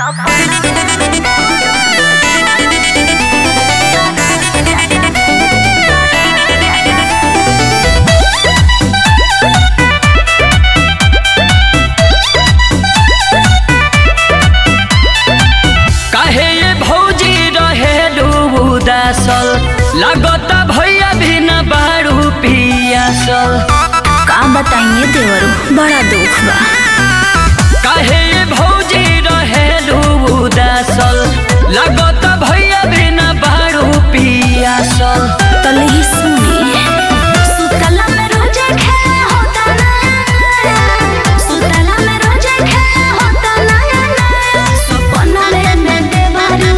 लागता भैया भी न बारू पियासल। का बताइए देवरू बड़ा दुख बा। काहे ये भौजी रहेलू उदासल, लागता भैया भी न बारू पियासल। तले ही सुनी सुतला में रोजे खेल होता ना, सुतला में रोजे खेल होता ना, सपना में देवरू,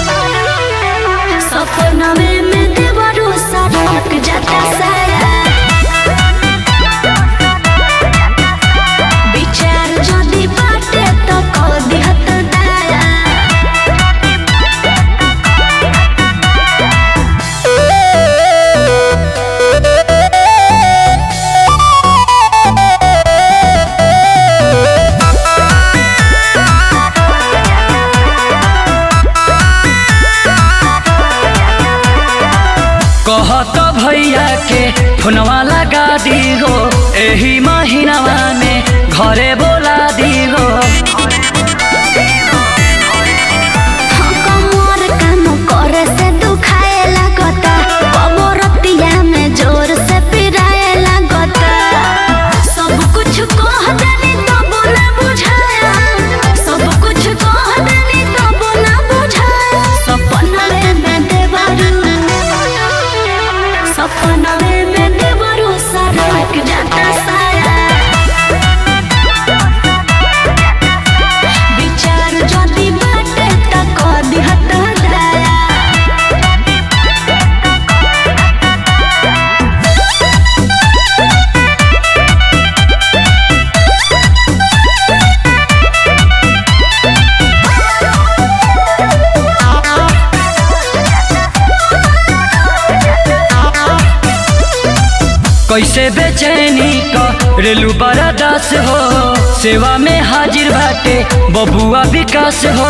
सपना में देवरू सड़क जाता साया। विचार जदी बाटे तो कह दिहत दाया। कहत भैया के फोनवा लगा दी हो, एही महीनावा में घरे बोला दी हो। कमर काम करे से दुखाए लागता, कमरतिया में जोर से पिराए लागता। सब कुछ कह देनी तब ना बुझाया, सब कुछ कह देनी तब ना बुझाया। सपना में देवरू, सपना में देवरू सड़क जाता साया। विचार जदी बाटे त कह दिहत दाया। कैसे बेचैनी करेलू बर्दाश्त हो, सेवा में हाजिर बाटे बबुआ विकास हो।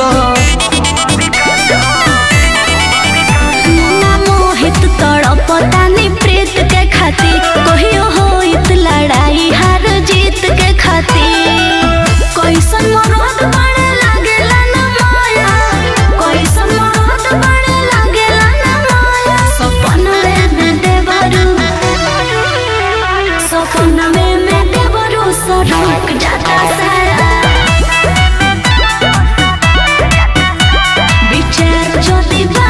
मोहित तड़पतानी प्रीत के खातिर, कहियो होइत लड़ाई हार जीत के खातिर। कैसन मरद बड़े लागेला ना माया, कैसन मरद बड़े लागेला ना माया। सपना में देवरू, सपना में देवरू सड़क जाता साया। विचार जदी